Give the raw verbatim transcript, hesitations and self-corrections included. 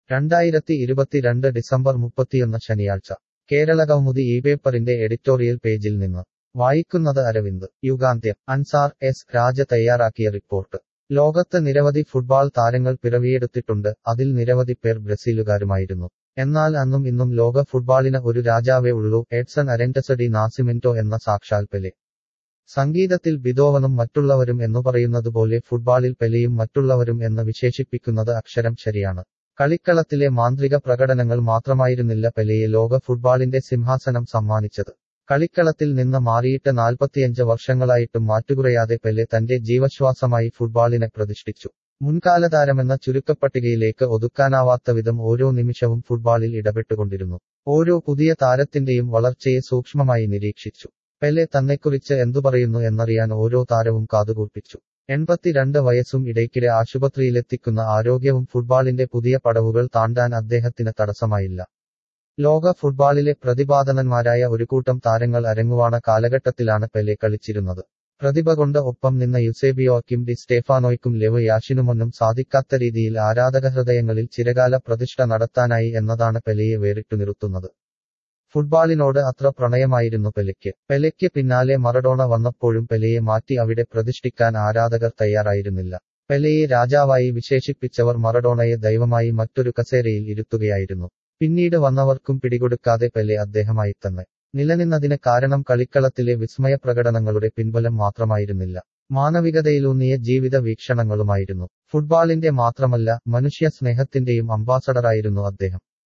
രണ്ടായിരത്തി ഇരുപത്തിരണ്ട് ഡിസംബർ മുപ്പത്തിയൊന്ന് ശനിയാഴ്ച കേരളകൗമുദി ഈ പേപ്പറിന്റെ എഡിറ്റോറിയൽ പേജിൽ നിന്ന് വായിക്കുന്നത് അരവിന്ദ്. യുഗാന്ത്യം. അൻസാർ എസ് രാജ തയ്യാറാക്കിയ റിപ്പോർട്ട്. ലോകത്ത് നിരവധി ഫുട്ബാൾ താരങ്ങൾ പിറവിയെടുത്തിട്ടുണ്ട്, അതിൽ നിരവധി പേർ ബ്രസീലുകാരുമായിരുന്നു. എന്നാൽ അന്നും ഇന്നും ലോക ഫുട്ബാളിന് ഒരു രാജാവേ ഉള്ളൂ, എഡ്സൺ അരെൻഡസ് ഡി നാസിമെന്റോ എന്ന സാക്ഷാൽ പെലെ. സംഗീതത്തിൽ ബിതോവനും മറ്റുള്ളവരും എന്നു പറയുന്നതുപോലെ ഫുട്ബാളിൽ പെലെയും മറ്റുള്ളവരും എന്ന് വിശേഷിപ്പിക്കുന്നത് അക്ഷരം ശരിയാണ്. കളിക്കളത്തിലെ മാന്ത്രിക പ്രകടനങ്ങൾ മാത്രമായിരുന്നില്ല പെലെയെ ലോക ഫുട്ബാളിന്റെ സിംഹാസനം സമ്മാനിച്ചത്. കളിക്കളത്തിൽ നിന്ന് മാറിയിട്ട് നാൽപ്പത്തിയഞ്ച് വർഷങ്ങളായിട്ടും മാറ്റുകുറയാതെ പെലെ തന്റെ ജീവശ്വാസമായി ഫുട്ബാളിനെ പ്രതിഷ്ഠിച്ചു. മുൻകാലതാരമെന്ന ചുരുക്കപ്പട്ടികയിലേക്ക് ഒതുക്കാനാവാത്ത വിധം ഓരോ നിമിഷവും ഫുട്ബാളിൽ ഇടപെട്ടുകൊണ്ടിരുന്നു. ഓരോ പുതിയ താരത്തിന്റെയും വളർച്ചയെ സൂക്ഷ്മമായി നിരീക്ഷിച്ചു. പെലെ തന്നെക്കുറിച്ച് എന്തു പറയുന്നു എന്നറിയാൻ ഓരോ താരവും കാതുകൂർപ്പിച്ചു. എൺപത്തിരണ്ട് വയസ്സും ഇടയ്ക്കിടെ ആശുപത്രിയിലെത്തിക്കുന്ന ആരോഗ്യവും ഫുട്ബാളിന്റെ പുതിയ പടവുകൾ താണ്ടാൻ അദ്ദേഹത്തിന് തടസ്സമായില്ല. ലോക ഫുട്ബാളിലെ പ്രതിഭാധനന്മാരായ ഒരു കൂട്ടം താരങ്ങൾ അരങ്ങുവാണ കാലഘട്ടത്തിലാണ് പെലെ കളിച്ചിരുന്നത്. പ്രതിഭ കൊണ്ട് ഒപ്പം നിന്ന യുസേബിയോയ്ക്കും ഡി സ്റ്റേഫാനോയ്ക്കും ലെവ് യാഷിനുമൊന്നും സാധിക്കാത്ത രീതിയിൽ ആരാധകഹൃദയങ്ങളിൽ ചിരകാല പ്രതിഷ്ഠ നടത്താനായി എന്നതാണ് പെലെയെ വേറിട്ടു നിർത്തുന്നത്. ഫുട്ബാളിനോട് അത്ര പ്രണയമായിരുന്നു പെലെയ്ക്ക്. പെലെയ്ക്ക് പിന്നാലെ മറഡോണ വന്നപ്പോഴും പെലെയെ മാറ്റി അവിടെ പ്രതിഷ്ഠിക്കാൻ ആരാധകർ തയ്യാറായിരുന്നില്ല. പെലെയെ രാജാവായി വിശേഷിപ്പിച്ചവർ മറഡോണയെ ദൈവമായി മറ്റൊരു കസേരയിൽ ഇരുത്തുകയായിരുന്നു. പിന്നീട് വന്നവർക്കും പിടികൊടുക്കാതെ പെലെ അദ്ദേഹമായി തന്നെ നിലനിന്നതിന് കാരണം കളിക്കളത്തിലെ വിസ്മയ പ്രകടനങ്ങളുടെ പിൻബലം മാത്രമായിരുന്നില്ല, മാനവികതയിലൂന്നിയ ജീവിത വീക്ഷണങ്ങളുമായിരുന്നു. ഫുട്ബാളിന്റെ മാത്രമല്ല, മനുഷ്യ സ്നേഹത്തിന്റെയും അംബാസഡറായിരുന്നു അദ്ദേഹം.